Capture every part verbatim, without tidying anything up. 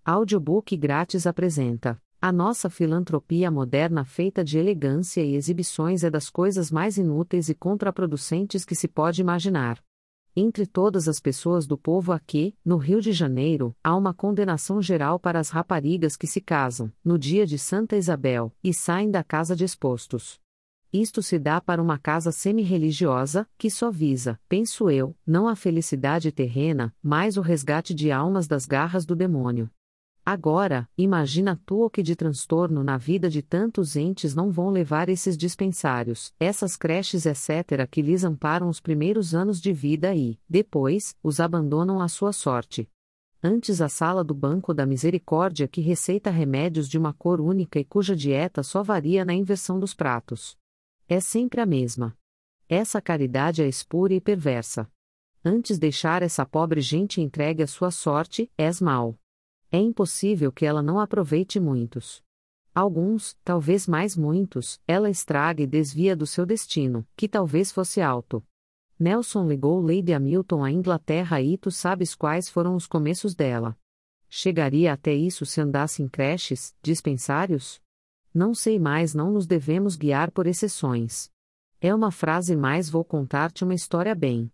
Audiobook grátis apresenta: A nossa filantropia moderna feita de elegância e exibições é das coisas mais inúteis e contraproducentes que se pode imaginar. Entre todas as pessoas do povo aqui, no Rio de Janeiro, há uma condenação geral para as raparigas que se casam, no dia de Santa Isabel, e saem da casa de expostos. Isto se dá para uma casa semi-religiosa, que só visa, penso eu, não a felicidade terrena, mas o resgate de almas das garras do demônio. Agora, imagina tu o que de transtorno na vida de tantos entes não vão levar esses dispensários, essas creches etcétera que lhes amparam os primeiros anos de vida e, depois, os abandonam à sua sorte. Antes a sala do Banco da Misericórdia que receita remédios de uma cor única e cuja dieta só varia na inversão dos pratos. É sempre a mesma. Essa caridade é espúria e perversa. Antes deixar essa pobre gente entregue à sua sorte, és mau. É impossível que ela não aproveite muitos. Alguns, talvez mais muitos, ela estraga e desvia do seu destino, que talvez fosse alto. Nelson ligou Lady Hamilton à Inglaterra e tu sabes quais foram os começos dela. Chegaria até isso se andasse em creches, dispensários? Não sei mais, não nos devemos guiar por exceções. É uma frase, mas vou contar-te uma história bem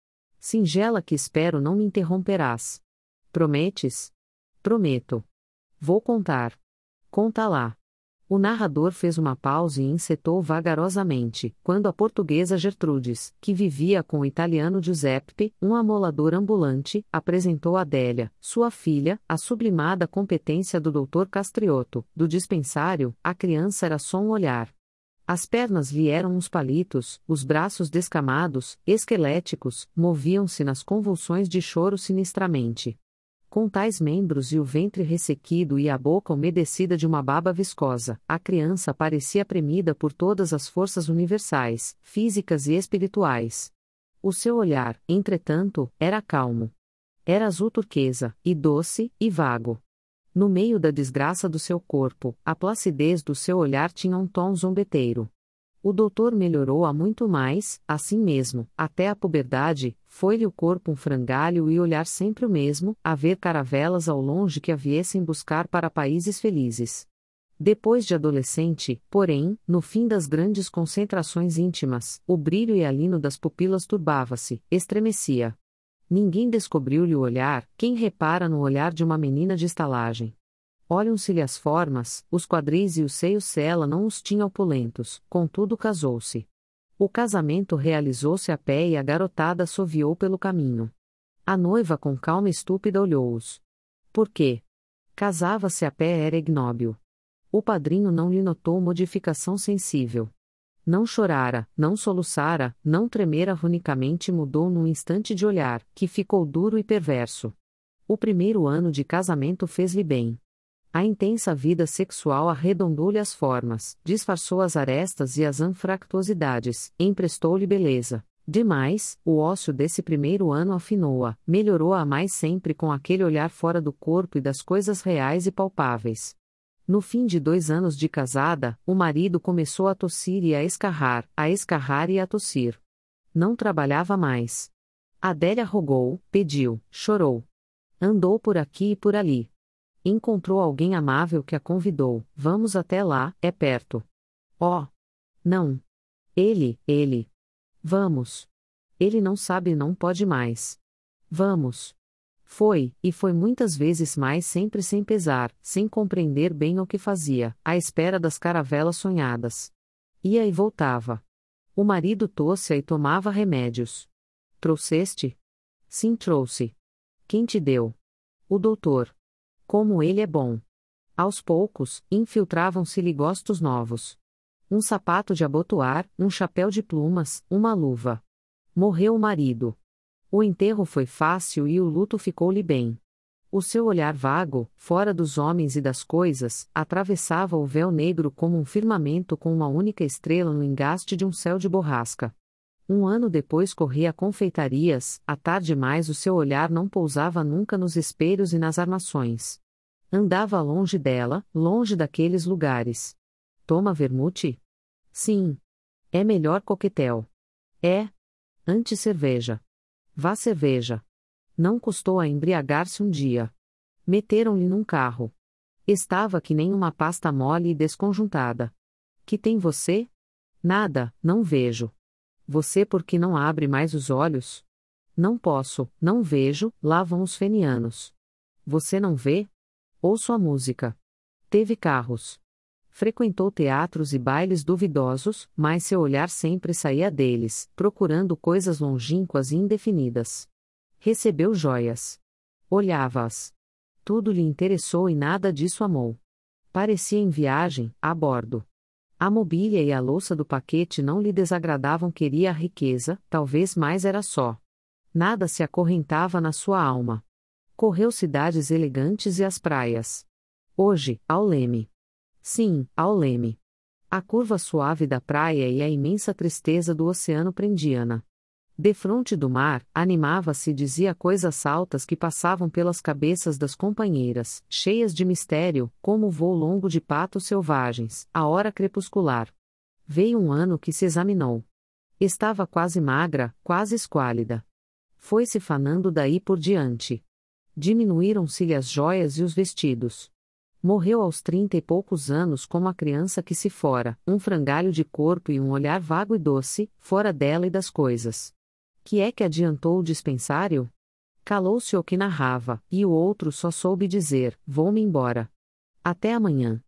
singela que espero não me interromperás. Prometes? Prometo. Vou contar. Conta lá. O narrador fez uma pausa e encetou vagarosamente, quando a portuguesa Gertrudes, que vivia com o italiano Giuseppe, um amolador ambulante, apresentou a Adélia, sua filha, a sublimada competência do doutor Castriotto, do dispensário. A criança era só um olhar. As pernas lhe eram uns palitos, os braços descamados, esqueléticos, moviam-se nas convulsões de choro sinistramente. Com tais membros e o ventre ressequido e a boca umedecida de uma baba viscosa, a criança parecia premida por todas as forças universais, físicas e espirituais. O seu olhar, entretanto, era calmo. Era azul turquesa, e doce, e vago. No meio da desgraça do seu corpo, a placidez do seu olhar tinha um tom zombeteiro. O doutor melhorou a muito mais, assim mesmo, até a puberdade, foi-lhe o corpo um frangalho e olhar sempre o mesmo, a ver caravelas ao longe que a viessem buscar para países felizes. Depois de adolescente, porém, no fim das grandes concentrações íntimas, o brilho e alino das pupilas turbava-se, estremecia. Ninguém descobriu-lhe o olhar, quem repara no olhar de uma menina de estalagem. Olham-se-lhe as formas, os quadris e os seios se ela não os tinha opulentos, contudo casou-se. O casamento realizou-se a pé e a garotada assoviou pelo caminho. A noiva com calma estúpida olhou-os. Por quê? Casava-se a pé era ignóbil. O padrinho não lhe notou modificação sensível. Não chorara, não soluçara, não tremera runicamente, mudou num instante de olhar, que ficou duro e perverso. O primeiro ano de casamento fez-lhe bem. A intensa vida sexual arredondou-lhe as formas, disfarçou as arestas e as anfractuosidades, emprestou-lhe beleza. Demais, o ócio desse primeiro ano afinou-a, melhorou-a mais sempre com aquele olhar fora do corpo e das coisas reais e palpáveis. No fim de dois anos de casada, o marido começou a tossir e a escarrar, a escarrar e a tossir. Não trabalhava mais. Adélia rogou, pediu, chorou. Andou por aqui e por ali. Encontrou alguém amável que a convidou, vamos até lá, é perto. Oh! Não! Ele, ele! Vamos! Ele não sabe e não pode mais. Vamos! Foi, e foi muitas vezes mais, sempre sem pesar, sem compreender bem o que fazia, à espera das caravelas sonhadas. Ia e voltava. O marido tosse e tomava remédios. Trouxeste? Sim, trouxe. Quem te deu? O doutor. Como ele é bom. Aos poucos, infiltravam-se-lhe gostos novos. Um sapato de abotoar, um chapéu de plumas, uma luva. Morreu o marido. O enterro foi fácil e o luto ficou-lhe bem. O seu olhar vago, fora dos homens e das coisas, atravessava o véu negro como um firmamento com uma única estrela no engaste de um céu de borrasca. Um ano depois corria a confeitarias, à tarde mais o seu olhar não pousava nunca nos espelhos e nas armações. Andava longe dela, longe daqueles lugares. Toma vermute? Sim. É melhor coquetel. É. Antes cerveja. Vá cerveja. Não custou a embriagar-se um dia. Meteram-lhe num carro. Estava que nem uma pasta mole e desconjuntada. Que tem você? Nada, não vejo. Você por que não abre mais os olhos? Não posso, não vejo, lá vão os fenianos. Você não vê? Ouço a música. Teve carros. Frequentou teatros e bailes duvidosos, mas seu olhar sempre saía deles, procurando coisas longínquas e indefinidas. Recebeu joias. Olhava-as. Tudo lhe interessou e nada disso amou. Parecia em viagem, a bordo. A mobília e a louça do paquete não lhe desagradavam, queria a riqueza, talvez mais era só. Nada se acorrentava na sua alma. Correu cidades elegantes e as praias. Hoje, ao leme. Sim, ao leme. A curva suave da praia e a imensa tristeza do oceano prendiam-na. Defronte do mar, animava-se e dizia coisas altas que passavam pelas cabeças das companheiras, cheias de mistério, como o voo longo de patos selvagens, a hora crepuscular. Veio um ano que se examinou. Estava quase magra, quase esquálida. Foi-se fanando daí por diante. Diminuíram-se-lhe as joias e os vestidos. Morreu aos trinta e poucos anos como a criança que se fora, um frangalho de corpo e um olhar vago e doce, fora dela e das coisas. Que é que adiantou o dispensário? Calou-se o que narrava, e o outro só soube dizer, vou-me embora. Até amanhã.